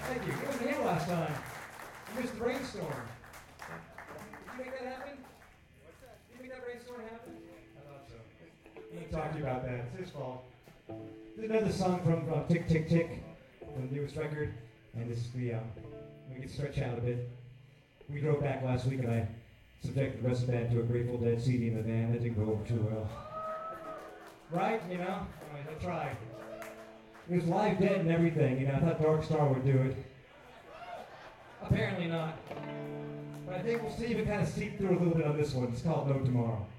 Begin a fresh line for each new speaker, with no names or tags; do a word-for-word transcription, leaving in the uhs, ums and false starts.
Thank you. It wasn't here last time. You missed the brainstorm. Did you make that happen? What's that? Did you make that brainstorm happen? I thought so. He ain't talking about that. It's his fault. This is another song from uh, Tick Tick Tick, from the newest record, and this is the um, we can stretch out a bit. We drove back last week, and I subjected the rest of the band to a Grateful Dead C D in the van. That didn't go over too well. Right? You know? Anyways, I tried. It was Live Dead and everything. You know, I thought Dark Star would do it. Apparently not. But I think we'll see if it kind of seep through a little bit on this one. It's called No Tomorrow.